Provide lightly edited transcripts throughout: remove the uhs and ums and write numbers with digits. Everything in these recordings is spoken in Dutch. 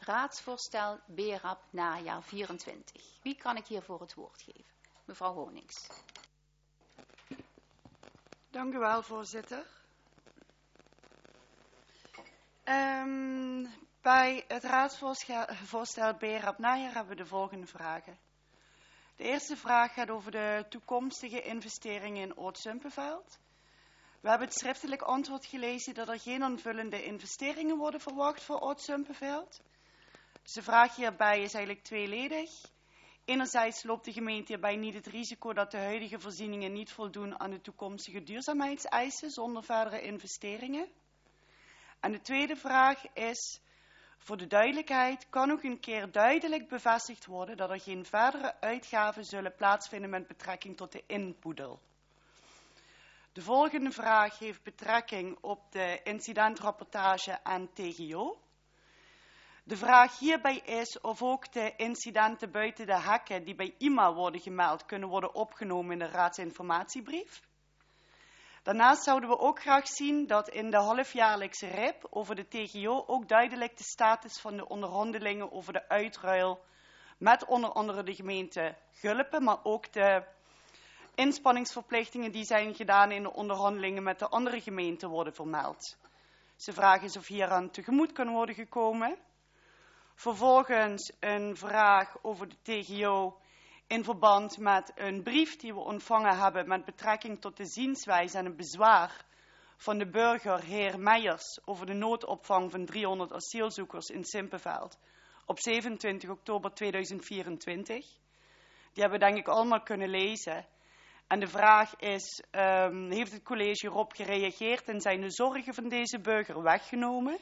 raadsvoorstel BRAP najaar 24. Wie kan ik hiervoor het woord geven? Mevrouw Honings. Dank u wel, voorzitter. Bij het raadsvoorstel BRAP najaar hebben we de volgende vragen. De eerste vraag gaat over de toekomstige investeringen in Oud-Sumpenveld. We hebben het schriftelijk antwoord gelezen dat er geen aanvullende investeringen worden verwacht voor Oud-Sumpenveld. Dus de vraag hierbij is eigenlijk tweeledig. Enerzijds loopt de gemeente hierbij niet het risico dat de huidige voorzieningen niet voldoen aan de toekomstige duurzaamheidseisen zonder verdere investeringen. En de tweede vraag is, voor de duidelijkheid, kan ook een keer duidelijk bevestigd worden dat er geen verdere uitgaven zullen plaatsvinden met betrekking tot de inboedel. De volgende vraag heeft betrekking op de incidentrapportage aan TGO. De vraag hierbij is of ook de incidenten buiten de hekken die bij IMA worden gemeld kunnen worden opgenomen in de raadsinformatiebrief. Daarnaast zouden we ook graag zien dat in de halfjaarlijkse RIP over de TGO ook duidelijk de status van de onderhandelingen over de uitruil met onder andere de gemeente Gulpen, maar ook de inspanningsverplichtingen die zijn gedaan in de onderhandelingen met de andere gemeenten worden vermeld. Dus de vraag is of hieraan tegemoet kan worden gekomen. Vervolgens een vraag over de TGO in verband met een brief die we ontvangen hebben met betrekking tot de zienswijze en een bezwaar van de burger heer Meijers over de noodopvang van 300 asielzoekers in Simpenveld op 27 oktober 2024. Die hebben we denk ik allemaal kunnen lezen. En de vraag is, heeft het college erop gereageerd en zijn de zorgen van deze burger weggenomen?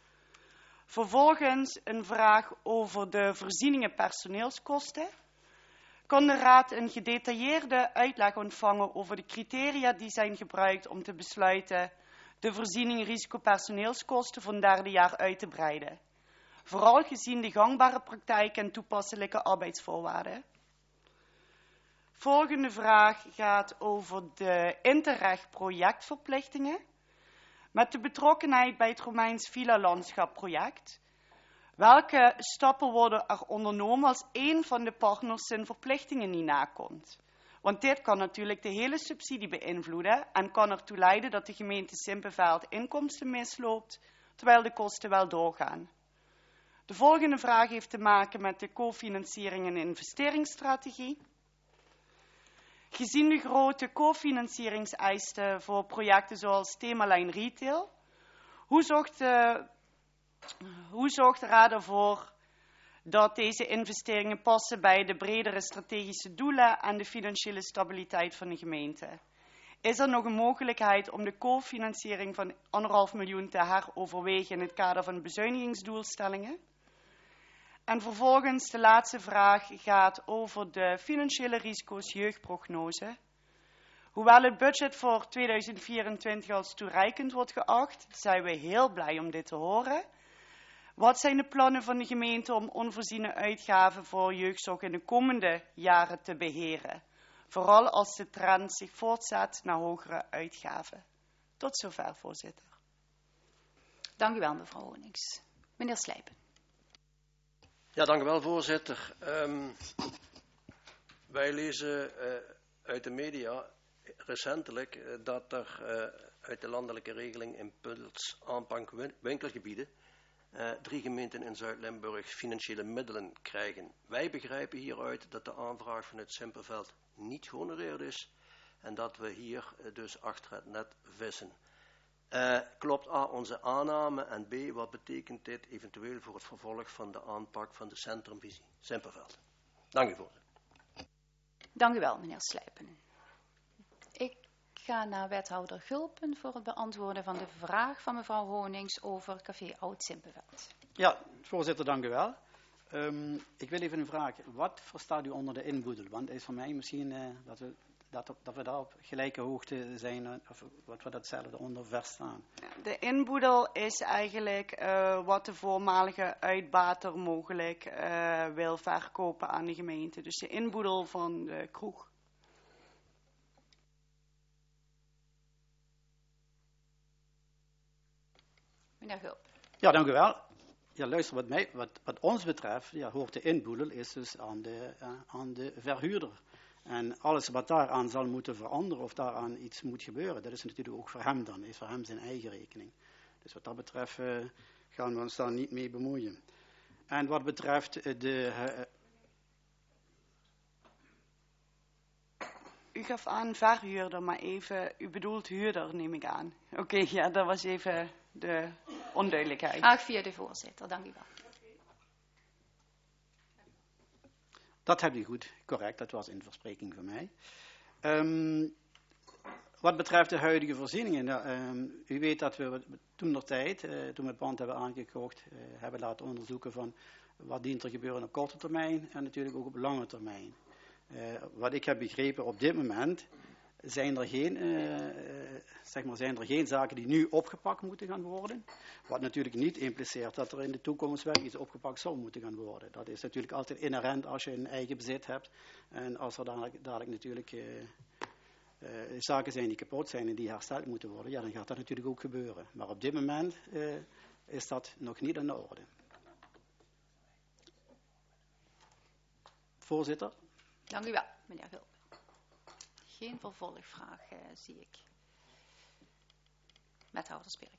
Vervolgens een vraag over de voorzieningen personeelskosten. Kan de Raad een gedetailleerde uitleg ontvangen over de criteria die zijn gebruikt om te besluiten de voorziening risicopersoneelskosten voor een derde jaar uit te breiden? Vooral gezien de gangbare praktijk en toepasselijke arbeidsvoorwaarden. Volgende vraag gaat over de Interreg projectverplichtingen. Met de betrokkenheid bij het Romeins Villa-landschap project. Welke stappen worden er ondernomen als één van de partners zijn verplichtingen niet nakomt? Want dit kan natuurlijk de hele subsidie beïnvloeden en kan ertoe leiden dat de gemeente Simpenveld inkomsten misloopt, terwijl de kosten wel doorgaan. De volgende vraag heeft te maken met de cofinanciering en investeringsstrategie. Gezien de grote cofinancieringseisen voor projecten zoals Themalijn Retail, hoe zorgt de Raad ervoor dat deze investeringen passen bij de bredere strategische doelen en de financiële stabiliteit van de gemeente? Is er nog een mogelijkheid om de cofinanciering van 1,5 miljoen te heroverwegen in het kader van bezuinigingsdoelstellingen? En vervolgens de laatste vraag gaat over de financiële risico's jeugdprognose. Hoewel het budget voor 2024 als toereikend wordt geacht, zijn we heel blij om dit te horen. Wat zijn de plannen van de gemeente om onvoorziene uitgaven voor jeugdzorg in de komende jaren te beheren? Vooral als de trend zich voortzet naar hogere uitgaven. Tot zover, voorzitter. Dank u wel, mevrouw Honings. Meneer Slijpen. Ja, dank u wel, voorzitter. Wij lezen uit de media recentelijk dat er uit de landelijke regeling Impuls aanpak winkelgebieden 3 gemeenten in Zuid-Limburg financiële middelen krijgen. Wij begrijpen hieruit dat de aanvraag vanuit Simpenveld niet gehonoreerd is en dat we hier dus achter het net vissen. Klopt A, onze aanname, en B, wat betekent dit eventueel voor het vervolg van de aanpak van de centrumvisie Simpenveld? Dank u, voorzitter. Dank u wel, meneer Slijpen. Ik ga naar wethouder Gulpen voor het beantwoorden van de vraag van mevrouw Honings over café Oud-Simpenveld. Ja, voorzitter, dank u wel. Ik wil even een vraag. Wat verstaat u onder de inboedel? Want het is voor mij misschien dat we daar op gelijke hoogte zijn, of wat we datzelfde onder verstaan. De inboedel is eigenlijk wat de voormalige uitbater mogelijk wil verkopen aan de gemeente. Dus de inboedel van de kroeg. Meneer Gulp. Ja, dank u wel. Ja, luister, wat ons betreft, ja, hoort de inboedel is dus aan de verhuurder. En alles wat daaraan zal moeten veranderen of daaraan iets moet gebeuren, dat is natuurlijk ook voor hem dan, is voor hem zijn eigen rekening. Dus wat dat betreft gaan we ons daar niet mee bemoeien. En wat betreft U gaf aan verhuurder, maar even, u bedoelt huurder, neem ik aan. Oké, ja, dat was even de onduidelijkheid. Graag via de voorzitter, dank u wel. Dat heb je goed, correct, dat was in verspreking van mij. Wat betreft de huidige voorzieningen, u weet dat we toentertijd, toen we het pand hebben aangekocht, hebben laten onderzoeken van wat dient er gebeuren op korte termijn en natuurlijk ook op lange termijn. Wat ik heb begrepen op dit moment zijn er geen zaken die nu opgepakt moeten gaan worden. Wat natuurlijk niet impliceert dat er in de toekomst wel iets opgepakt zou moeten gaan worden. Dat is natuurlijk altijd inherent als je een eigen bezit hebt. En als er dadelijk natuurlijk zaken zijn die kapot zijn en die hersteld moeten worden, ja, dan gaat dat natuurlijk ook gebeuren. Maar op dit moment is dat nog niet aan de orde. Voorzitter. Dank u wel, meneer Gulpen. Geen vervolgvraag zie ik. Wethouder Spierik.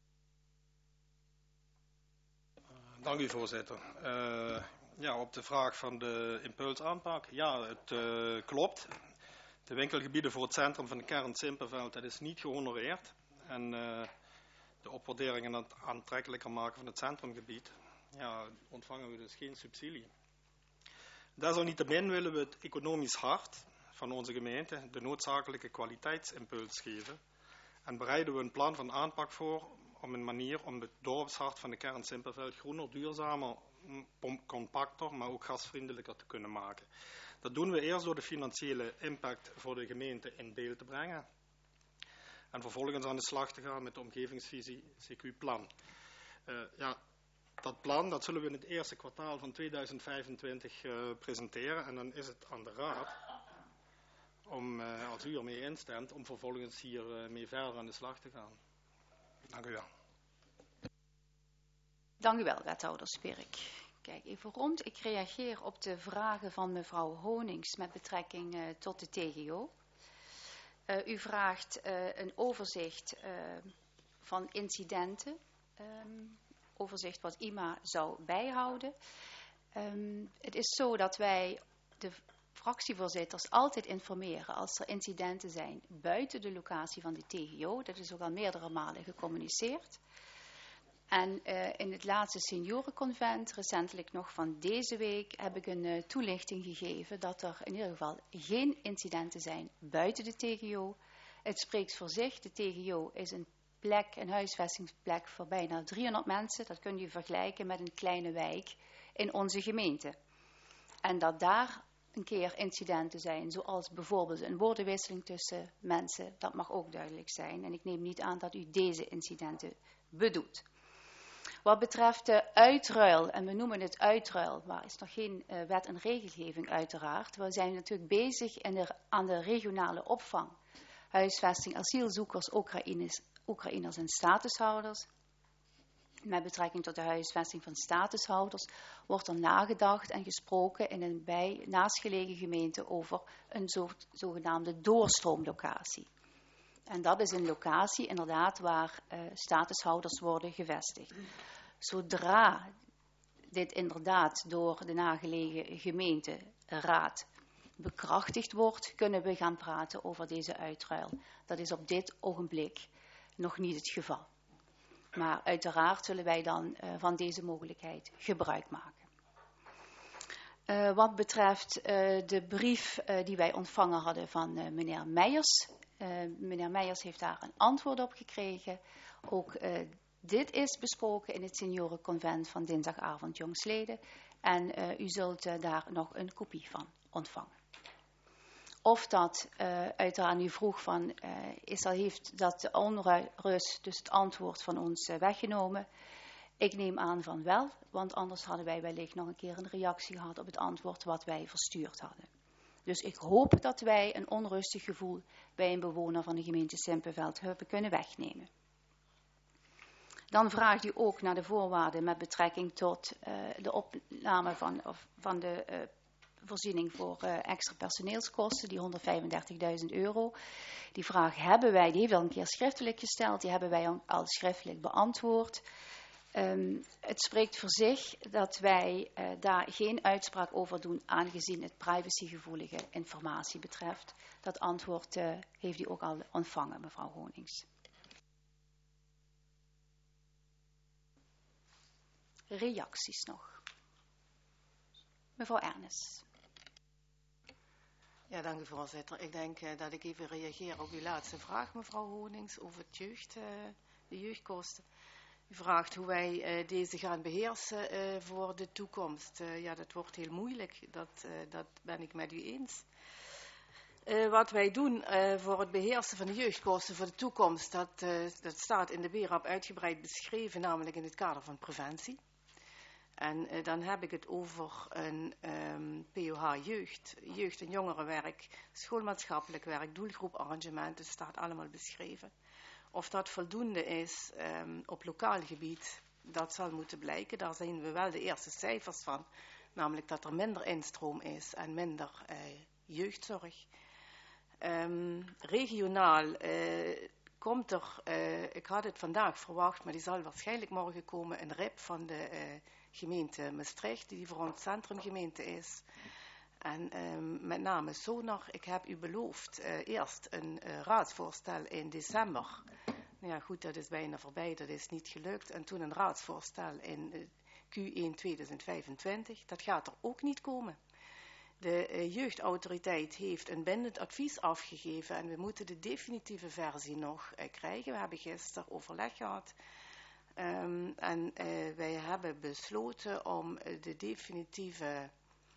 Dank u, voorzitter. Op de vraag van de impulsaanpak. Ja, het klopt. De winkelgebieden voor het centrum van de kern Simpenveld, dat is niet gehonoreerd. En de opwaardering en het aantrekkelijker maken van het centrumgebied, ja, ontvangen we dus geen subsidie. Desalniettemin willen we het economisch hart van onze gemeente de noodzakelijke kwaliteitsimpuls geven en bereiden we een plan van aanpak voor om een manier om het dorpshart van de kern Simpenveld groener, duurzamer, compacter, maar ook gastvriendelijker te kunnen maken. Dat doen we eerst door de financiële impact voor de gemeente in beeld te brengen en vervolgens aan de slag te gaan met de omgevingsvisie CQ-plan. Dat plan dat zullen we in het eerste kwartaal van 2025 presenteren en dan is het aan de raad om, als u ermee instemt, om vervolgens hier mee verder aan de slag te gaan. Dank u wel. Dank u wel, wethouder Spierik. Kijk even rond. Ik reageer op de vragen van mevrouw Honings met betrekking tot de TGO. U vraagt een overzicht van incidenten. Overzicht wat IMA zou bijhouden. Het is zo dat wij de fractievoorzitters altijd informeren als er incidenten zijn buiten de locatie van de TGO. Dat is ook al meerdere malen gecommuniceerd. En in het laatste seniorenconvent, recentelijk nog van deze week, heb ik een toelichting gegeven dat er in ieder geval geen incidenten zijn buiten de TGO. Het spreekt voor zich. De TGO is een huisvestingsplek voor bijna 300 mensen. Dat kun je vergelijken met een kleine wijk in onze gemeente. En dat daar een keer incidenten zijn, zoals bijvoorbeeld een woordenwisseling tussen mensen, dat mag ook duidelijk zijn. En ik neem niet aan dat u deze incidenten bedoelt. Wat betreft de uitruil, en we noemen het uitruil, maar is nog geen wet en regelgeving uiteraard. We zijn natuurlijk bezig aan de regionale opvang. Huisvesting, asielzoekers, Oekraïners en statushouders. Met betrekking tot de huisvesting van statushouders wordt er nagedacht en gesproken in een naastgelegen gemeente over een zogenaamde doorstroomlocatie. En dat is een locatie inderdaad waar statushouders worden gevestigd. Zodra dit inderdaad door de nagelegen gemeenteraad bekrachtigd wordt, kunnen we gaan praten over deze uitruil. Dat is op dit ogenblik nog niet het geval. Maar uiteraard zullen wij dan van deze mogelijkheid gebruik maken. Wat betreft de brief die wij ontvangen hadden van meneer Meijers. Meneer Meijers heeft daar een antwoord op gekregen. Ook dit is besproken in het seniorenconvent van dinsdagavond jongstleden. En u zult daar nog een kopie van ontvangen. Of dat, uiteraard u vroeg van, heeft dat de onrust, dus het antwoord van ons weggenomen? Ik neem aan van wel, want anders hadden wij wellicht nog een keer een reactie gehad op het antwoord wat wij verstuurd hadden. Dus ik hoop dat wij een onrustig gevoel bij een bewoner van de gemeente Simpenveld hebben kunnen wegnemen. Dan vraagt u ook naar de voorwaarden met betrekking tot de opname van de voorziening voor extra personeelskosten, die €135.000. Die vraag hebben wij, die heeft al een keer schriftelijk gesteld, die hebben wij al schriftelijk beantwoord. Het spreekt voor zich dat wij daar geen uitspraak over doen, aangezien het privacygevoelige informatie betreft. Dat antwoord heeft u ook al ontvangen, mevrouw Honings. Reacties nog. Mevrouw Ernest. Ja, dank u voorzitter. Ik denk dat ik even reageer op uw laatste vraag, mevrouw Honings, over de jeugdkosten. U vraagt hoe wij deze gaan beheersen voor de toekomst. Ja, dat wordt heel moeilijk, dat ben ik met u eens. Wat wij doen voor het beheersen van de jeugdkosten voor de toekomst, dat staat in de BERAP uitgebreid beschreven, namelijk in het kader van preventie. En dan heb ik het over een POH jeugd- en jongerenwerk, schoolmaatschappelijk werk, doelgroeparrangement, het staat allemaal beschreven. Of dat voldoende is op lokaal gebied, dat zal moeten blijken. Daar zien we wel de eerste cijfers van, namelijk dat er minder instroom is en minder jeugdzorg. Regionaal komt er, ik had het vandaag verwacht, maar die zal waarschijnlijk morgen komen, een RIP van de gemeente Maastricht, die voor ons centrumgemeente is. En met name Sonar, ik heb u beloofd eerst een raadsvoorstel in december. Nou ja, goed, dat is bijna voorbij, dat is niet gelukt. En toen een raadsvoorstel in Q1 2025, dat gaat er ook niet komen. De jeugdautoriteit heeft een bindend advies afgegeven en we moeten de definitieve versie nog krijgen. We hebben gisteren overleg gehad. En wij hebben besloten om de definitieve,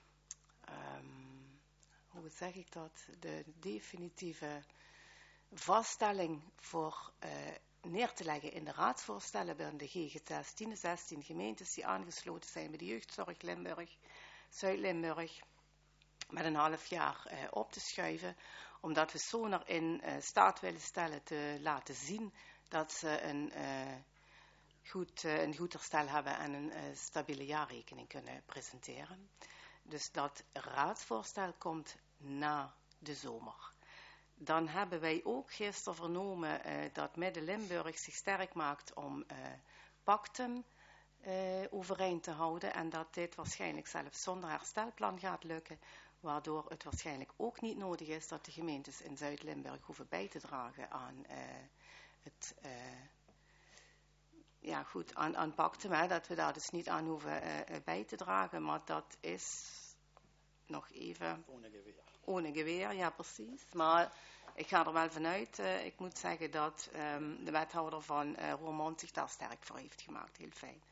hoe zeg ik dat, de definitieve vaststelling voor neer te leggen in de raadsvoorstellen bij de GGTS 10, 16 gemeentes die aangesloten zijn bij de jeugdzorg Limburg, Zuid-Limburg, met een half jaar op te schuiven, omdat we Sonar in staat willen stellen te laten zien dat ze een goed herstel hebben en een stabiele jaarrekening kunnen presenteren. Dus dat raadsvoorstel komt na de zomer. Dan hebben wij ook gisteren vernomen dat Midden-Limburg zich sterk maakt om pacten overeind te houden en dat dit waarschijnlijk zelfs zonder herstelplan gaat lukken, waardoor het waarschijnlijk ook niet nodig is dat de gemeentes in Zuid-Limburg hoeven bij te dragen aan het aan pacten, dat we daar dus niet aan hoeven bij te dragen, maar dat is nog even ohne geweer, ja precies. Maar ik ga er wel vanuit, ik moet zeggen dat de wethouder van Roermond zich daar sterk voor heeft gemaakt, heel fijn.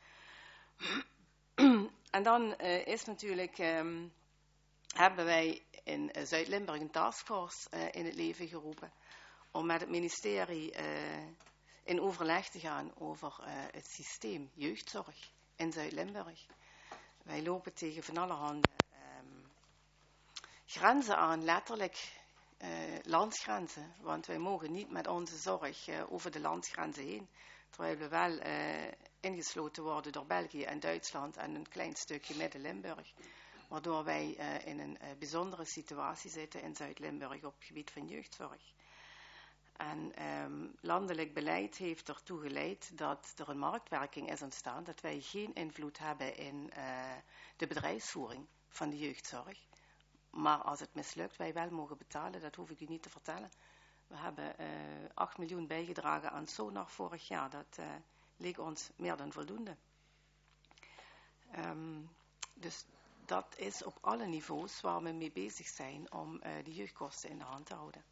En dan is natuurlijk, hebben wij in Zuid-Limburg een taskforce in het leven geroepen om met het ministerie in overleg te gaan over het systeem jeugdzorg in Zuid-Limburg. Wij lopen tegen van allerhande grenzen aan, letterlijk landsgrenzen. Want wij mogen niet met onze zorg over de landsgrenzen heen. Terwijl we wel ingesloten worden door België en Duitsland en een klein stukje Midden-Limburg. Waardoor wij in een bijzondere situatie zitten in Zuid-Limburg op het gebied van jeugdzorg. En landelijk beleid heeft ertoe geleid dat er een marktwerking is ontstaan, dat wij geen invloed hebben in de bedrijfsvoering van de jeugdzorg. Maar als het mislukt, wij wel mogen betalen, dat hoef ik u niet te vertellen. We hebben 8 miljoen bijgedragen aan Sonar vorig jaar, dat leek ons meer dan voldoende. Dus dat is op alle niveaus waar we mee bezig zijn om de jeugdkosten in de hand te houden.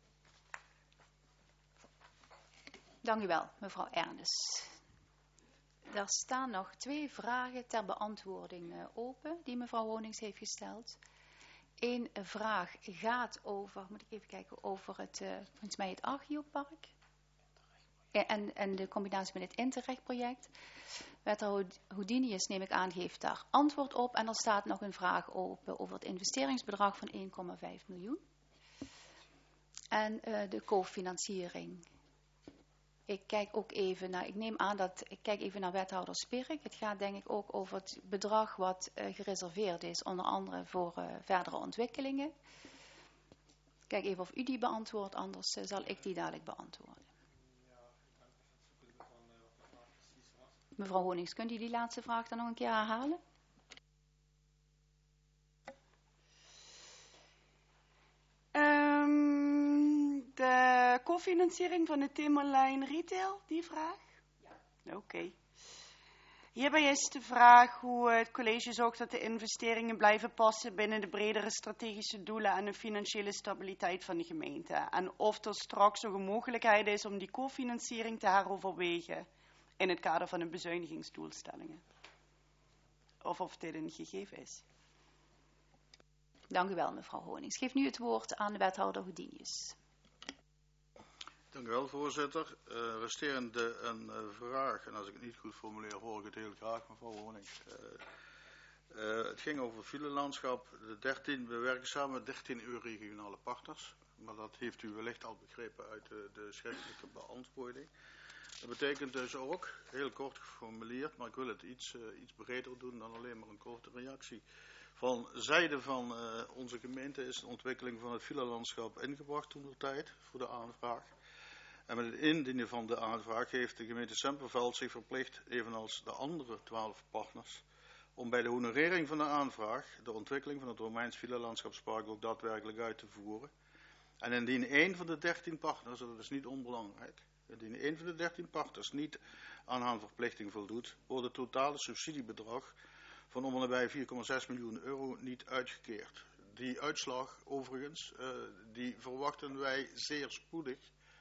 Dank u wel, mevrouw Ernest. Er staan nog 2 vragen ter beantwoording open die mevrouw Honings heeft gesteld. Eén vraag gaat over, moet ik even kijken, over het, volgens mij het Archeopark. En de combinatie met het Interreg-project. Wethouder Houdinius, neem ik aan, geeft daar antwoord op. En er staat nog een vraag open over het investeringsbedrag van 1,5 miljoen. En de cofinanciering. ik kijk ook even naar, ik kijk even naar wethouder Spierik. Het gaat denk ik ook over het bedrag wat gereserveerd is, onder andere voor verdere ontwikkelingen. Kijk even of u die beantwoordt, anders zal ik die dadelijk beantwoorden. Mevrouw Honings, kunt u die laatste vraag dan nog een keer herhalen? De cofinanciering van de thema-lijn retail, die vraag? Ja. Oké. Hierbij is de vraag hoe het college zorgt dat de investeringen blijven passen binnen de bredere strategische doelen en de financiële stabiliteit van de gemeente. En of er straks nog een mogelijkheid is om die cofinanciering te heroverwegen in het kader van de bezuinigingsdoelstellingen. Of dit een gegeven is. Dank u wel, mevrouw Honings. Geef nu het woord aan de wethouder Houdinius. Dank u wel, voorzitter. Resterende een vraag, en als ik het niet goed formuleer, hoor ik het heel graag, mevrouw Honings. Het ging over filelandschap. We werken samen met 13 regionale partners, maar dat heeft u wellicht al begrepen uit de schriftelijke beantwoording. Dat betekent dus ook, heel kort geformuleerd, maar ik wil het iets breder doen dan alleen maar een korte reactie. Van zijde van onze gemeente is de ontwikkeling van het filelandschap ingebracht toen de tijd voor de aanvraag. En met het indienen van de aanvraag heeft de gemeente Semperveld zich verplicht, evenals de andere 12 partners, om bij de honorering van de aanvraag de ontwikkeling van het Romeins filelandschapspark ook daadwerkelijk uit te voeren. En indien één van de 13 partners, dat is niet onbelangrijk, indien één van de 13 partners niet aan haar verplichting voldoet, wordt het totale subsidiebedrag van om en nabij 4,6 miljoen euro niet uitgekeerd. Die uitslag overigens, die verwachten wij zeer spoedig.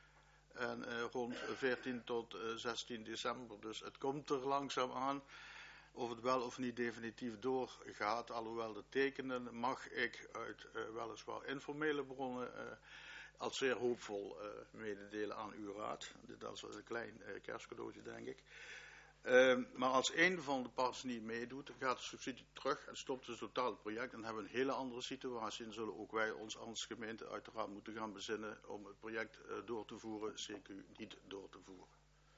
En rond 14 tot 16 december. Dus het komt er langzaam aan. Of het wel of niet definitief doorgaat. Alhoewel de tekenen mag ik uit weliswaar informele bronnen als zeer hoopvol mededelen aan uw raad. Dat is een klein kerstcadeautje, denk ik. Maar als één van de partners niet meedoet, gaat de subsidie terug en stopt dus het totale project. En hebben we een hele andere situatie en zullen ook wij ons als gemeente uiteraard moeten gaan bezinnen om het project door te voeren, CQ niet door te voeren.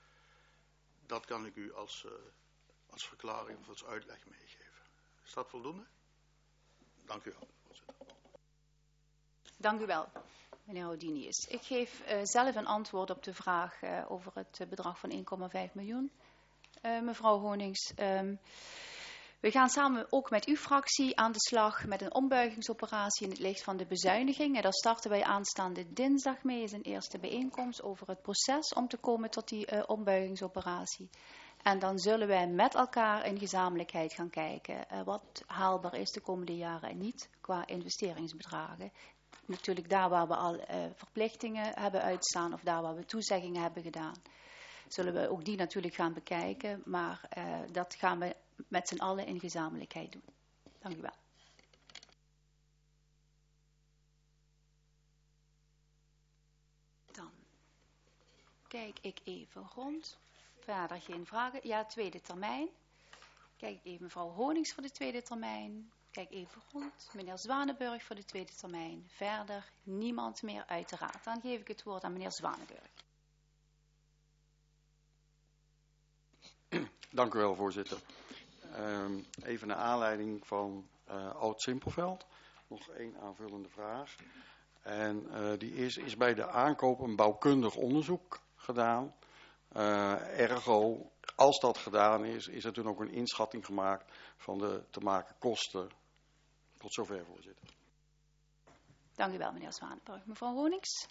Dat kan ik u als verklaring of als uitleg meegeven. Is dat voldoende? Dank u wel, voorzitter. Dank u wel, meneer Houdinius. Ik geef zelf een antwoord op de vraag over het bedrag van 1,5 miljoen. Mevrouw Honings, we gaan samen ook met uw fractie aan de slag met een ombuigingsoperatie in het licht van de bezuiniging. En daar starten wij aanstaande dinsdag mee, is een eerste bijeenkomst over het proces om te komen tot die ombuigingsoperatie. En dan zullen wij met elkaar in gezamenlijkheid gaan kijken wat haalbaar is de komende jaren en niet qua investeringsbedragen. Natuurlijk daar waar we al verplichtingen hebben uitstaan of daar waar we toezeggingen hebben gedaan. Zullen we ook die natuurlijk gaan bekijken, maar dat gaan we met z'n allen in gezamenlijkheid doen. Dank u wel. Dan kijk ik even rond. Verder geen vragen. Ja, tweede termijn. Kijk ik even mevrouw Honings voor de tweede termijn. Kijk even rond. Meneer Zwanenburg voor de tweede termijn. Verder niemand meer uit de raad. Dan geef ik het woord aan meneer Zwanenburg. Dank u wel, voorzitter. Even naar aanleiding van Oud-Simpelveld. Nog één aanvullende vraag. En die is bij de aankoop een bouwkundig onderzoek gedaan. Ergo, als dat gedaan is er toen ook een inschatting gemaakt van de te maken kosten. Tot zover, voorzitter. Dank u wel, meneer Zwanenburg. Mevrouw Honings.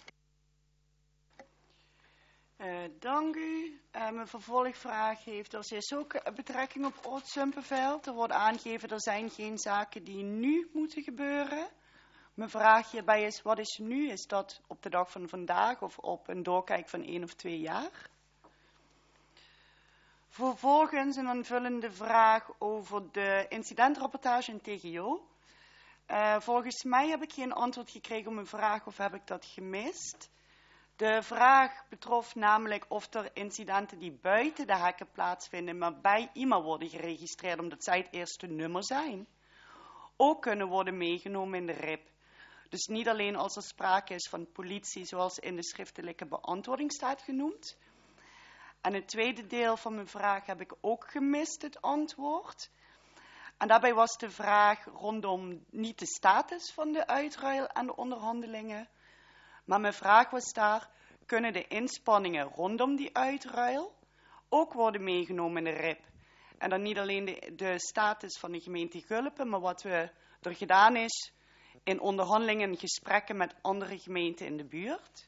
Dank u. Mijn vervolgvraag heeft als eerst ook betrekking op Oud-Simpelveld. Er wordt aangegeven, er zijn geen zaken die nu moeten gebeuren. Mijn vraag hierbij is, wat is nu? Is dat op de dag van vandaag of op een doorkijk van 1 of 2 jaar? Vervolgens een aanvullende vraag over de incidentrapportage in TGO. Volgens mij heb ik geen antwoord gekregen op mijn vraag of heb ik dat gemist. De vraag betrof namelijk of er incidenten die buiten de hekken plaatsvinden, maar bij iemand worden geregistreerd omdat zij het eerste nummer zijn, ook kunnen worden meegenomen in de RIP. Dus niet alleen als er sprake is van politie, zoals in de schriftelijke beantwoording staat genoemd. En het tweede deel van mijn vraag heb ik ook gemist, het antwoord. En daarbij was de vraag rondom niet de status van de uitruil en de onderhandelingen. Maar mijn vraag was daar, kunnen de inspanningen rondom die uitruil ook worden meegenomen in de RIP? En dan niet alleen de status van de gemeente Gulpen, maar wat er gedaan is in onderhandelingen en gesprekken met andere gemeenten in de buurt.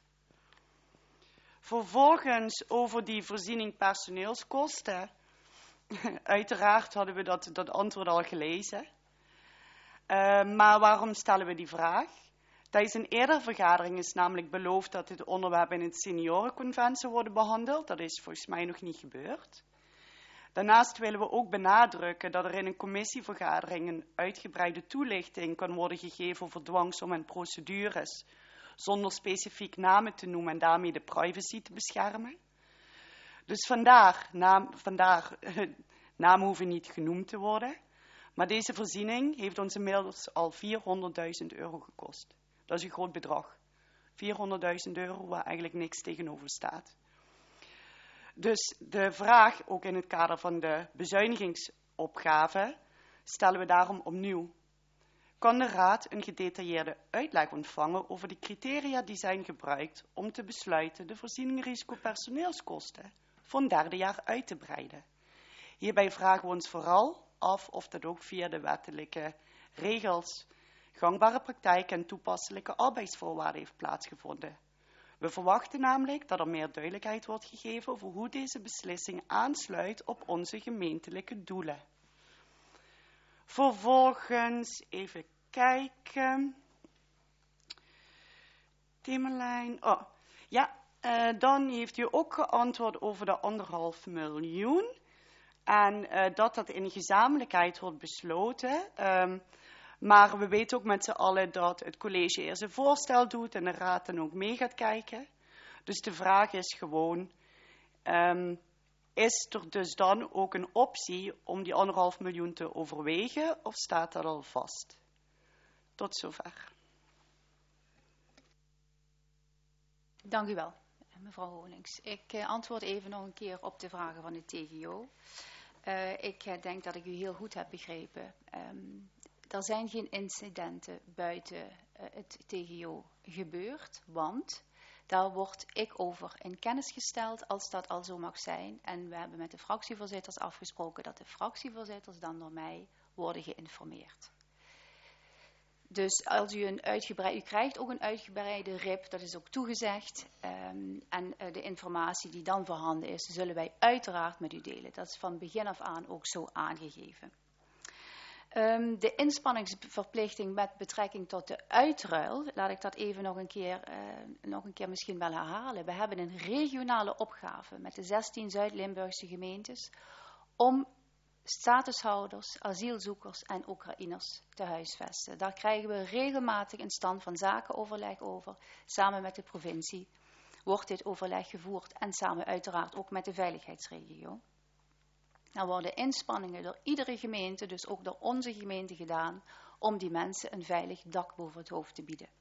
Vervolgens over die voorziening personeelskosten. Uiteraard hadden we dat antwoord al gelezen. Maar waarom stellen we die vraag? Tijdens een eerdere vergadering is namelijk beloofd dat dit onderwerp in het seniorenconvent zou worden behandeld. Dat is volgens mij nog niet gebeurd. Daarnaast willen we ook benadrukken dat er in een commissievergadering een uitgebreide toelichting kan worden gegeven over dwangsom en procedures, zonder specifiek namen te noemen en daarmee de privacy te beschermen. Dus vandaar, namen hoeven niet genoemd te worden, maar deze voorziening heeft ons inmiddels al €400.000 gekost. Dat is een groot bedrag. €400.000 waar eigenlijk niks tegenover staat. Dus de vraag, ook in het kader van de bezuinigingsopgave, stellen we daarom opnieuw. Kan de Raad een gedetailleerde uitleg ontvangen over de criteria die zijn gebruikt om te besluiten de voorziening risicopersoneelskosten voor een derde jaar uit te breiden? Hierbij vragen we ons vooral af of dat ook via de wettelijke regels, gangbare praktijk en toepasselijke arbeidsvoorwaarden heeft plaatsgevonden. We verwachten namelijk dat er meer duidelijkheid wordt gegeven over hoe deze beslissing aansluit op onze gemeentelijke doelen. Vervolgens even kijken. Themlijn. Dan heeft u ook geantwoord over de 1,5 miljoen. En dat in gezamenlijkheid wordt besloten. Maar we weten ook met z'n allen dat het college eerst een voorstel doet en de raad dan ook mee gaat kijken. Dus de vraag is gewoon, is er dus dan ook een optie om die 1,5 miljoen te overwegen of staat dat al vast? Tot zover. Dank u wel, mevrouw Honings. Ik antwoord even nog een keer op de vragen van de TGO. Ik denk dat ik u heel goed heb begrepen. Er zijn geen incidenten buiten het TGO gebeurd, want daar word ik over in kennis gesteld als dat al zo mag zijn. En we hebben met de fractievoorzitters afgesproken dat de fractievoorzitters dan door mij worden geïnformeerd. Dus als u u krijgt ook een uitgebreide RIP, dat is ook toegezegd. En de informatie die dan voorhanden is, zullen wij uiteraard met u delen. Dat is van begin af aan ook zo aangegeven. De inspanningsverplichting met betrekking tot de uitruil, laat ik dat even nog een keer misschien wel herhalen. We hebben een regionale opgave met de 16 Zuid-Limburgse gemeentes om statushouders, asielzoekers en Oekraïners te huisvesten. Daar krijgen we regelmatig een stand van zakenoverleg over. Samen met de provincie wordt dit overleg gevoerd en samen uiteraard ook met de veiligheidsregio. Er worden inspanningen door iedere gemeente, dus ook door onze gemeente gedaan, om die mensen een veilig dak boven het hoofd te bieden.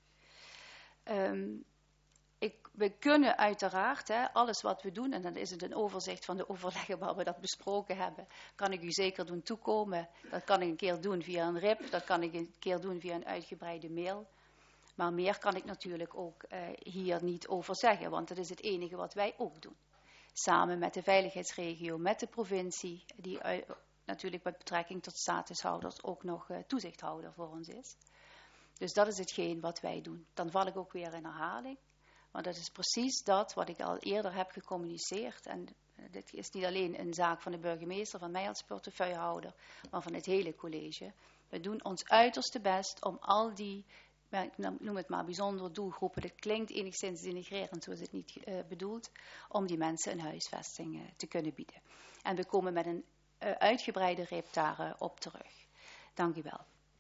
We kunnen uiteraard, alles wat we doen, en dan is het een overzicht van de overleggen waar we dat besproken hebben, kan ik u zeker doen toekomen. Dat kan ik een keer doen via een RIP, dat kan ik een keer doen via een uitgebreide mail. Maar meer kan ik natuurlijk ook hier niet over zeggen, want dat is het enige wat wij ook doen. Samen met de veiligheidsregio, met de provincie, die natuurlijk met betrekking tot statushouders ook nog toezichthouder voor ons is. Dus dat is hetgeen wat wij doen. Dan val ik ook weer in herhaling. Maar dat is precies dat wat ik al eerder heb gecommuniceerd. En dit is niet alleen een zaak van de burgemeester, van mij als portefeuillehouder, maar van het hele college. We doen ons uiterste best om al die, ik noem het maar bijzondere doelgroepen, dat klinkt enigszins denigrerend, zo is het niet bedoeld, om die mensen een huisvesting te kunnen bieden. En we komen met een uitgebreide RIP daarop terug. Dank u wel.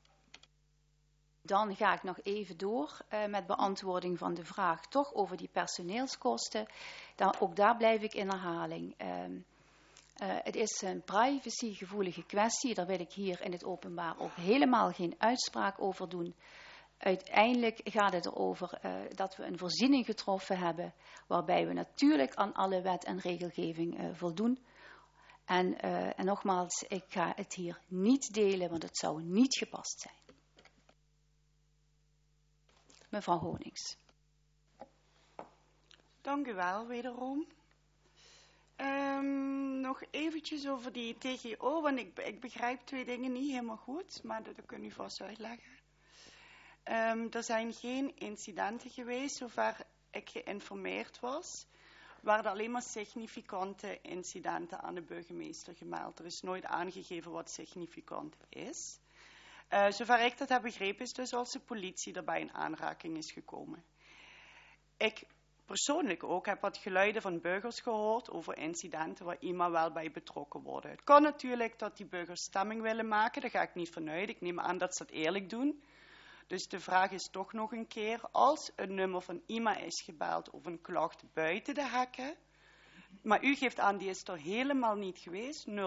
Dan ga ik nog even door met beantwoording van de vraag toch over die personeelskosten. Ook daar blijf ik in herhaling. Het is een privacygevoelige kwestie. Daar wil ik hier in het openbaar ook helemaal geen uitspraak over doen. uiteindelijk gaat het erover dat we een voorziening getroffen hebben, waarbij we natuurlijk aan alle wet en regelgeving voldoen. En nogmaals, ik ga het hier niet delen, want het zou niet gepast zijn. Mevrouw Honings. Dank u wel, wederom. Nog eventjes over die TGO, want ik begrijp 2 dingen niet helemaal goed, maar dat kan u vast uitleggen. Er zijn geen incidenten geweest, zover ik geïnformeerd was, waar er alleen maar significante incidenten aan de burgemeester gemeld. Er is nooit aangegeven wat significant is. Zover ik dat heb begrepen is dus als de politie erbij in aanraking is gekomen. Ik persoonlijk ook heb wat geluiden van burgers gehoord over incidenten waar iemand wel bij betrokken worden. Het kan natuurlijk dat die burgers stemming willen maken, daar ga ik niet vanuit. Ik neem aan dat ze dat eerlijk doen. Dus de vraag is toch nog een keer, als een nummer van iemand is gebeld of een klacht buiten de hekken, maar u geeft aan die is er helemaal niet geweest, 0,0,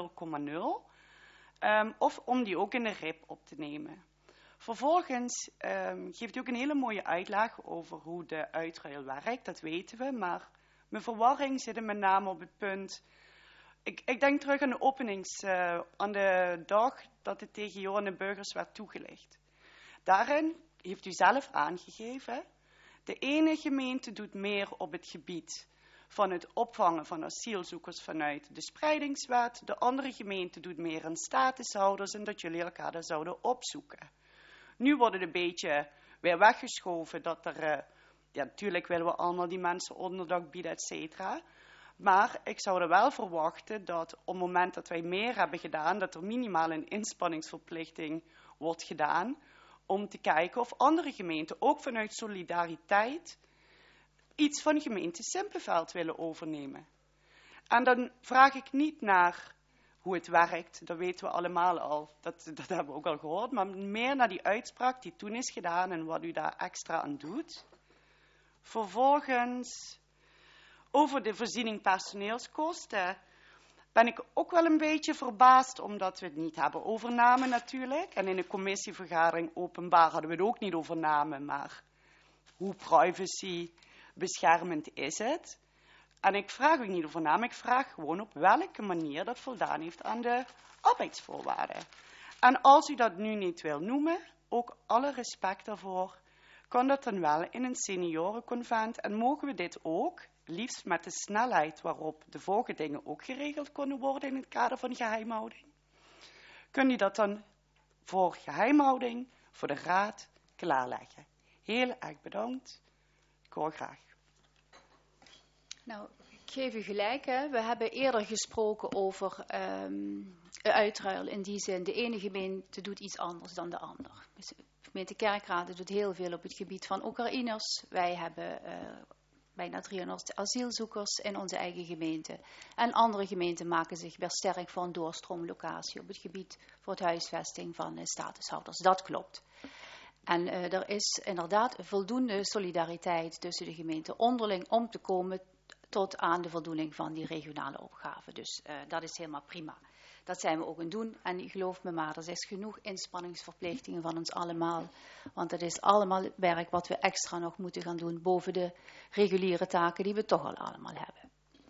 of om die ook in de RIP op te nemen. Vervolgens geeft u ook een hele mooie uitleg over hoe de uitruil werkt, dat weten we, maar mijn verwarring zit met name op het punt. Ik denk terug aan de aan de dag dat de TGO aan de burgers werd toegelicht. Daarin heeft u zelf aangegeven, de ene gemeente doet meer op het gebied van het opvangen van asielzoekers vanuit de spreidingswet, de andere gemeente doet meer aan statushouders en dat jullie elkaar daar zouden opzoeken. Nu wordt het een beetje weer weggeschoven dat er, natuurlijk willen we allemaal die mensen onderdak bieden, et cetera. Maar ik zou er wel verwachten dat op het moment dat wij meer hebben gedaan, dat er minimaal een inspanningsverplichting wordt gedaan om te kijken of andere gemeenten ook vanuit solidariteit iets van gemeente Simpelveld willen overnemen. En dan vraag ik niet naar hoe het werkt, dat weten we allemaal al, dat hebben we ook al gehoord, maar meer naar die uitspraak die toen is gedaan en wat u daar extra aan doet. Vervolgens, over de voorziening personeelskosten, ben ik ook wel een beetje verbaasd, omdat we het niet hebben over namen natuurlijk. En in de commissievergadering openbaar hadden we het ook niet over namen, maar hoe privacy beschermend is het? En ik vraag ook niet over namen, ik vraag gewoon op welke manier dat voldaan heeft aan de arbeidsvoorwaarden. En als u dat nu niet wil noemen, ook alle respect daarvoor, kan dat dan wel in een seniorenconvent en mogen we dit ook, liefst met de snelheid waarop de volgende dingen ook geregeld kunnen worden in het kader van geheimhouding. Kun je dat dan voor geheimhouding, voor de raad, klaarleggen? Heel erg bedankt. Ik hoor graag. Nou, ik geef u gelijk. Hè. We hebben eerder gesproken over uitruil. In die zin, de ene gemeente doet iets anders dan de ander. Dus de gemeente Kerkrade doet heel veel op het gebied van Oekraïners. Wij hebben bijna 300 asielzoekers in onze eigen gemeente. En andere gemeenten maken zich best sterk voor een doorstroomlocatie op het gebied voor het huisvesting van statushouders. Dat klopt. En er is inderdaad voldoende solidariteit tussen de gemeenten onderling om te komen tot aan de voldoening van die regionale opgave. Dus dat is helemaal prima. Dat zijn we ook aan het doen. En geloof me maar, er is genoeg inspanningsverplichtingen van ons allemaal. Want het is allemaal werk wat we extra nog moeten gaan doen boven de reguliere taken die we toch al allemaal hebben.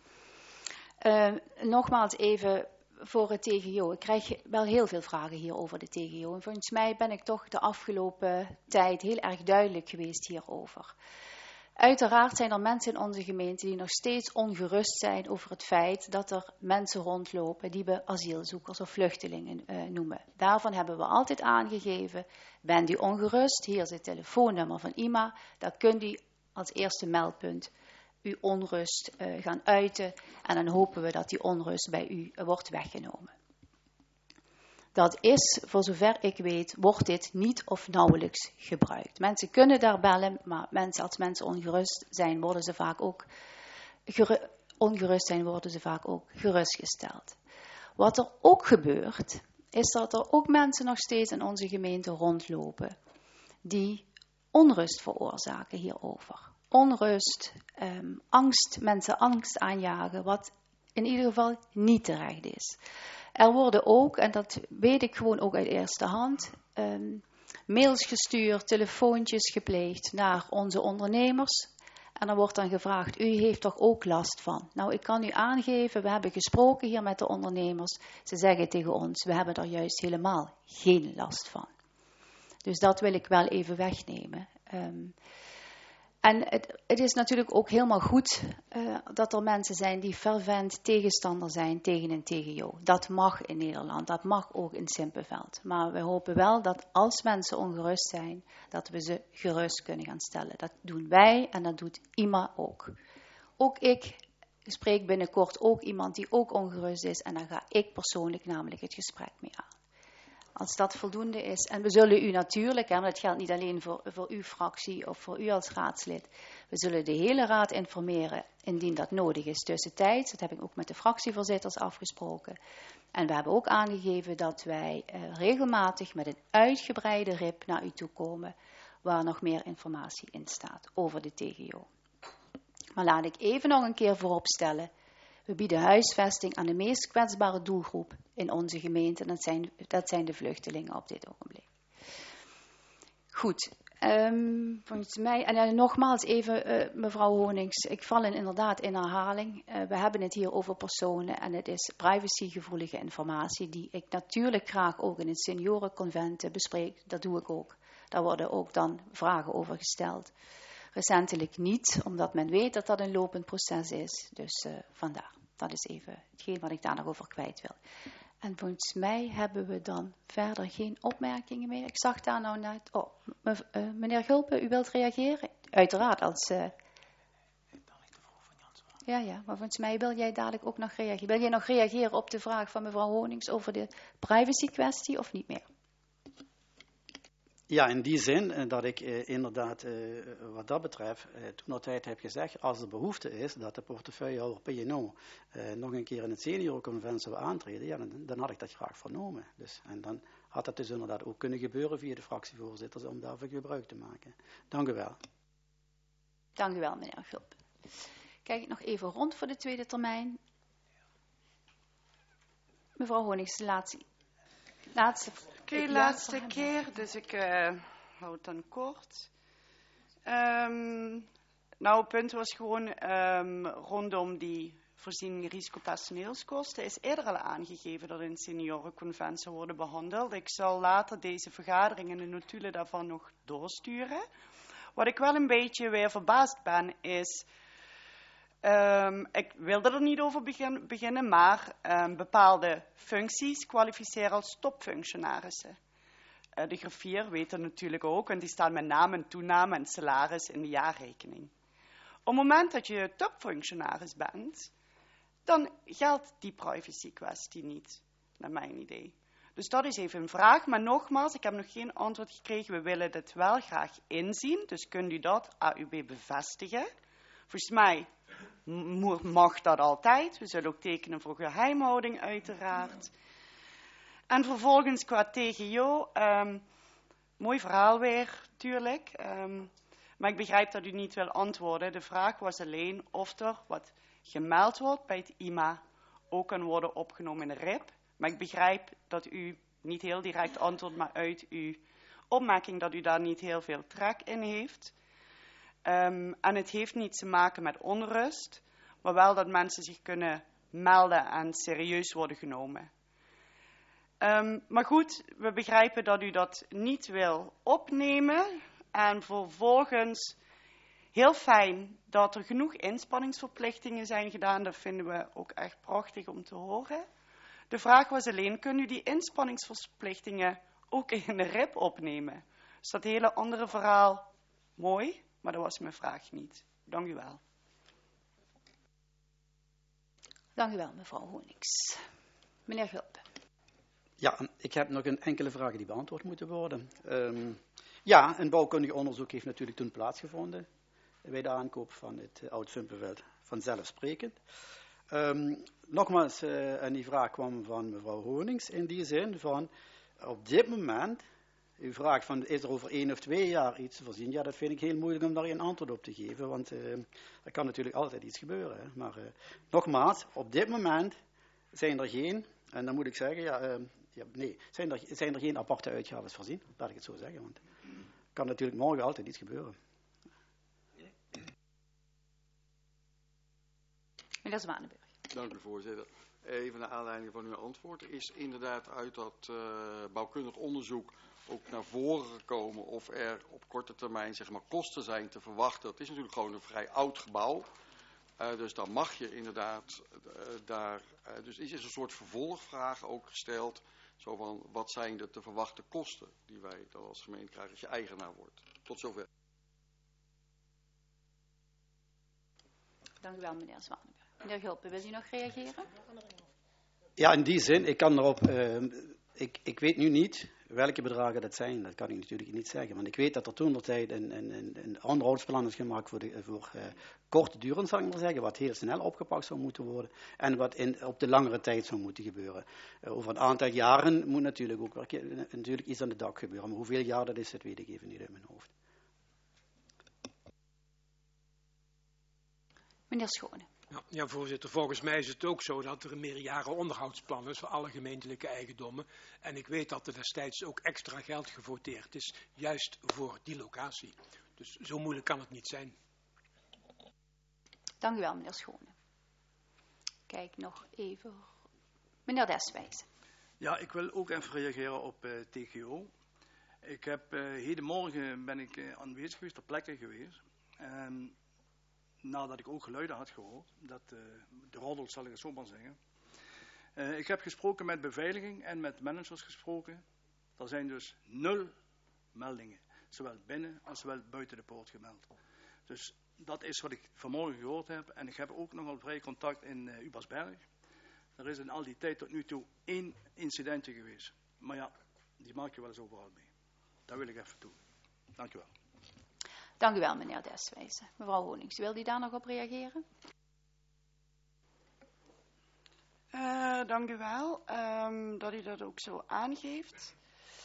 Nogmaals even voor het TGO. Ik krijg wel heel veel vragen hier over de TGO. En volgens mij ben ik toch de afgelopen tijd heel erg duidelijk geweest hierover. Uiteraard zijn er mensen in onze gemeente die nog steeds ongerust zijn over het feit dat er mensen rondlopen die we asielzoekers of vluchtelingen noemen. Daarvan hebben we altijd aangegeven, bent u ongerust, hier is het telefoonnummer van IMA, daar kunt u als eerste meldpunt uw onrust gaan uiten en dan hopen we dat die onrust bij u wordt weggenomen. Dat is, voor zover ik weet, wordt dit niet of nauwelijks gebruikt. Mensen kunnen daar bellen, maar als mensen ongerust zijn, worden ze vaak ook gerustgesteld. Wat er ook gebeurt, is dat er ook mensen nog steeds in onze gemeente rondlopen die onrust veroorzaken hierover. Onrust, angst, mensen angst aanjagen, wat in ieder geval niet terecht is. Er worden ook, en dat weet ik gewoon ook uit eerste hand, mails gestuurd, telefoontjes gepleegd naar onze ondernemers. En er wordt dan gevraagd, u heeft toch ook last van? Nou, ik kan u aangeven, we hebben gesproken hier met de ondernemers. Ze zeggen tegen ons, we hebben er juist helemaal geen last van. Dus dat wil ik wel even wegnemen. En het is natuurlijk ook helemaal goed dat er mensen zijn die fervent tegenstander zijn tegen een TGO. Dat mag in Nederland, dat mag ook in Simpelveld. Maar we hopen wel dat als mensen ongerust zijn, dat we ze gerust kunnen gaan stellen. Dat doen wij en dat doet IMA ook. Ook ik spreek binnenkort ook iemand die ook ongerust is en dan ga ik persoonlijk namelijk het gesprek mee aan. Als dat voldoende is. En we zullen u natuurlijk, maar dat geldt niet alleen voor uw fractie of voor u als raadslid. We zullen de hele raad informeren indien dat nodig is tussentijds. Dat heb ik ook met de fractievoorzitters afgesproken. En we hebben ook aangegeven dat wij regelmatig met een uitgebreide RIP naar u toe komen. Waar nog meer informatie in staat over de TGO. Maar laat ik even nog een keer vooropstellen. We bieden huisvesting aan de meest kwetsbare doelgroep in onze gemeente. En dat zijn de vluchtelingen op dit ogenblik. Goed. Volgens mij, en nogmaals even, mevrouw Honings. Ik val inderdaad in herhaling. We hebben het hier over personen. En het is privacygevoelige informatie. Die ik natuurlijk graag ook in het seniorenconvent bespreek. Dat doe ik ook. Daar worden ook dan vragen over gesteld. Recentelijk niet, omdat men weet dat dat een lopend proces is. Dus vandaar. Dat is even hetgeen wat ik daar nog over kwijt wil. En volgens mij hebben we dan verder geen opmerkingen meer. Ik zag daar nou net... Oh, meneer Gulpen, u wilt reageren? Uiteraard, als... Ja, maar volgens mij wil jij dadelijk ook nog reageren. Wil jij nog reageren op de vraag van mevrouw Honings over de privacy kwestie of niet meer? Ja, in die zin dat ik inderdaad wat dat betreft toen tijd heb gezegd, als er behoefte is dat de portefeuillehouder P&O nog een keer in het seniorenconvent zou aantreden, ja, dan had ik dat graag vernomen. Dus, en dan had dat dus inderdaad ook kunnen gebeuren via de fractievoorzitters om daarvan gebruik te maken. Dank u wel. Dank u wel, meneer Gulp. Kijk ik nog even rond voor de tweede termijn. Mevrouw Honings, de laatste keer, dus ik hou het dan kort. Nou, het punt was gewoon rondom die voorziening risicopersoneelskosten is eerder al aangegeven dat een seniorenconvent zou worden behandeld. Ik zal later deze vergadering en de notulen daarvan nog doorsturen. Wat ik wel een beetje weer verbaasd ben is... ik wilde er niet over beginnen, maar bepaalde functies kwalificeren als topfunctionarissen. De griffier weet dat natuurlijk ook, en die staan met naam en toename en salaris in de jaarrekening. Op het moment dat je topfunctionaris bent, dan geldt die privacy kwestie niet, naar mijn idee. Dus dat is even een vraag, maar nogmaals, ik heb nog geen antwoord gekregen. We willen dit wel graag inzien, dus kunt u dat AUB bevestigen? Volgens mij mag dat altijd. We zullen ook tekenen voor geheimhouding uiteraard. En vervolgens qua TGO, mooi verhaal weer, tuurlijk. Maar ik begrijp dat u niet wil antwoorden. De vraag was alleen of er wat gemeld wordt bij het IMA ook kan worden opgenomen in de RIP. Maar ik begrijp dat u niet heel direct antwoordt, maar uit uw opmerking dat u daar niet heel veel trek in heeft. En het heeft niets te maken met onrust, maar wel dat mensen zich kunnen melden en serieus worden genomen. Maar goed, we begrijpen dat u dat niet wil opnemen. En vervolgens, heel fijn dat er genoeg inspanningsverplichtingen zijn gedaan. Dat vinden we ook echt prachtig om te horen. De vraag was alleen, kunt u die inspanningsverplichtingen ook in de RIP opnemen? Dus dat hele andere verhaal, mooi. Maar dat was mijn vraag niet. Dank u wel. Dank u wel, mevrouw Honings. Meneer Gulp. Ja, ik heb nog een enkele vraag die beantwoord moeten worden. Ja, een bouwkundig onderzoek heeft natuurlijk toen plaatsgevonden bij de aankoop van het Oud-Zumpenveld, vanzelfsprekend. Nogmaals, en die vraag kwam van mevrouw Honings in die zin van, op dit moment... U vraagt van, is er over 1 of 2 jaar iets te voorzien? Ja, dat vind ik heel moeilijk om daar een antwoord op te geven, want er kan natuurlijk altijd iets gebeuren. Hè. Maar nogmaals, op dit moment zijn er geen, en dan moet ik zeggen, ja, nee, zijn er geen aparte uitgaven voorzien, laat ik het zo zeggen. Want kan natuurlijk morgen altijd iets gebeuren. Meneer Zwanenburg. Dank u, voorzitter. Even naar aanleiding van uw antwoord. Is inderdaad uit dat bouwkundig onderzoek ook naar voren gekomen of er op korte termijn zeg maar, kosten zijn te verwachten? Het is natuurlijk gewoon een vrij oud gebouw. Dus dan mag je inderdaad dus is een soort vervolgvraag ook gesteld. Zo van, wat zijn de te verwachten kosten die wij dan als gemeente krijgen als je eigenaar wordt? Tot zover. Dank u wel, meneer Zwanenburg. Meneer Gulpen, wil u nog reageren? Ja, in die zin, ik kan erop... Ik weet nu niet welke bedragen dat zijn. Dat kan ik natuurlijk niet zeggen. Want ik weet dat er toen de tijd een onderhoudsplan is gemaakt voor korte duren, zal ik maar zeggen. Wat heel snel opgepakt zou moeten worden. En wat op de langere tijd zou moeten gebeuren. Over een aantal jaren moet natuurlijk ook natuurlijk iets aan de dak gebeuren. Maar hoeveel jaar dat is, dat weet ik even niet uit mijn hoofd. Meneer Schone. Ja, voorzitter. Volgens mij is het ook zo dat er een meerjaren onderhoudsplan is voor alle gemeentelijke eigendommen. En ik weet dat er destijds ook extra geld gevoteerd is, juist voor die locatie. Dus zo moeilijk kan het niet zijn. Dank u wel, meneer Schone. Kijk nog even. Meneer Deswijs. Ja, ik wil ook even reageren op TGO. Ik heb hedenmorgen ben ik aanwezig geweest, ter plekke geweest. Nadat ik ook geluiden had gehoord, de roddels zal ik het zo maar zeggen. Ik heb gesproken met beveiliging en met managers gesproken. Er zijn dus 0 meldingen, zowel binnen als zowel buiten de poort gemeld. Dus dat is wat ik vanmorgen gehoord heb. En ik heb ook nogal vrij contact in Ubersberg. Er is in al die tijd tot nu toe 1 incidentje geweest. Maar ja, die maak je wel eens overal mee. Dat wil ik even doen. Dank u wel. Dank u wel, meneer Deswijze. Mevrouw Honings, wil u daar nog op reageren? Dank u wel dat u dat ook zo aangeeft.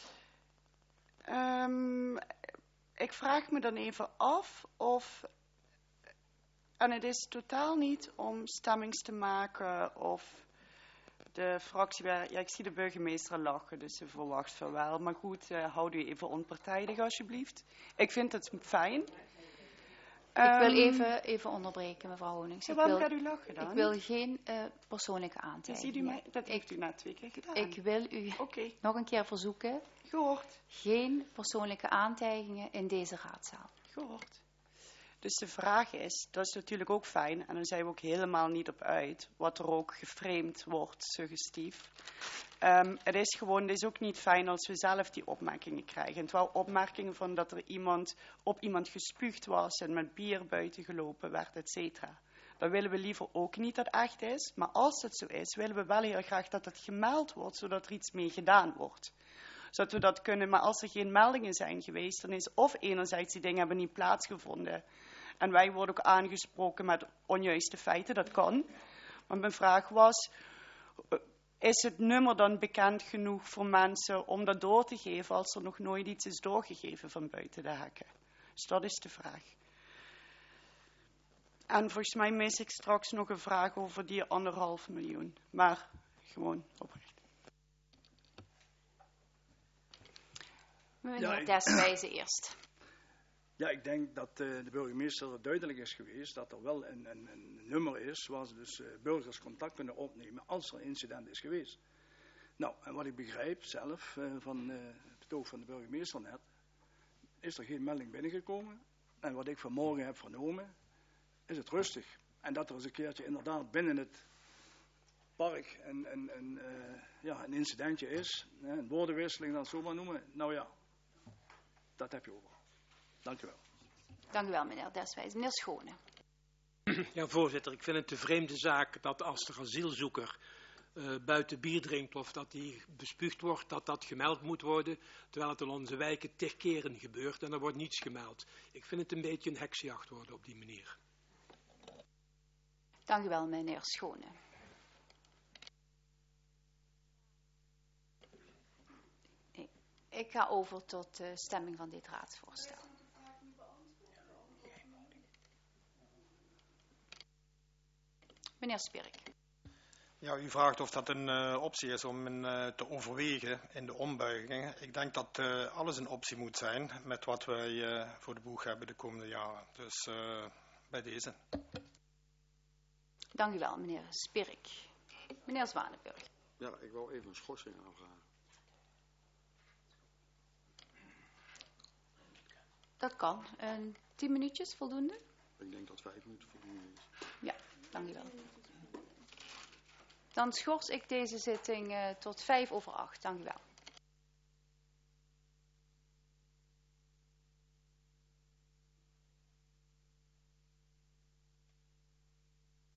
Ik vraag me dan even af of... En het is totaal niet om stemmings te maken of de fractie... Ja, ik zie de burgemeester lachen, dus ze verwacht van wel. Maar goed, houd u even onpartijdig alsjeblieft. Ik vind het fijn. Ik wil even onderbreken, mevrouw Honings. Ja, waarom gaat u lachen dan? Ik wil geen persoonlijke aantijgingen. Ziet u mij? Dat heeft u na 2 keer gedaan. Ik wil u nog een keer verzoeken. Gehoord. Geen persoonlijke aantijgingen in deze raadzaal. Gehoord. Dus de vraag is, dat is natuurlijk ook fijn, en daar zijn we ook helemaal niet op uit, wat er ook geframed wordt, suggestief. Het is ook niet fijn als we zelf die opmerkingen krijgen. Terwijl opmerkingen van dat er op iemand gespuugd was en met bier buiten gelopen werd, et cetera. Dat willen we liever ook niet dat echt is, maar als het zo is, willen we wel heel graag dat het gemeld wordt, zodat er iets mee gedaan wordt. Zodat we dat kunnen, maar als er geen meldingen zijn geweest, dan is of enerzijds die dingen hebben niet plaatsgevonden. En wij worden ook aangesproken met onjuiste feiten, dat kan. Want mijn vraag was, is het nummer dan bekend genoeg voor mensen om dat door te geven als er nog nooit iets is doorgegeven van buiten de hekken? Dus dat is de vraag. En volgens mij mis ik straks nog een vraag over die 1,5 miljoen. Maar gewoon oprecht. Meneer Deswijze eerst. Ja, ik denk dat de burgemeester duidelijk is geweest dat er wel een nummer is waar ze dus burgers contact kunnen opnemen als er een incident is geweest. Nou, en wat ik begrijp zelf van het betoog van de burgemeester net, is er geen melding binnengekomen. En wat ik vanmorgen heb vernomen, is het rustig. En dat er eens een keertje inderdaad binnen het park een incidentje is, een woordenwisseling, dan zo maar noemen. Nou ja, dat heb je overal. Dank u wel. Dank u wel, meneer Deswijs. Meneer Schone. Ja, voorzitter. Ik vind het een vreemde zaak dat als de asielzoeker buiten bier drinkt of dat die bespuugd wordt, dat gemeld moet worden, terwijl het in onze wijken 10 keren gebeurt en er wordt niets gemeld. Ik vind het een beetje een heksenjacht worden op die manier. Dank u wel, meneer Schone. Ik ga over tot de stemming van dit raadsvoorstel. Meneer Spierik. Ja, u vraagt of dat een optie is om te overwegen in de ombuigingen. Ik denk dat alles een optie moet zijn met wat wij voor de boeg hebben de komende jaren. Dus bij deze. Dank u wel, meneer Spirik. Meneer Zwanenburg. Ja, ik wil even een schorsing aanvragen. Dat kan. 10 minuutjes, voldoende? Ik denk dat 5 minuten voldoende is. Ja, dank u wel. Dan schors ik deze zitting tot 7:05. Dank u wel.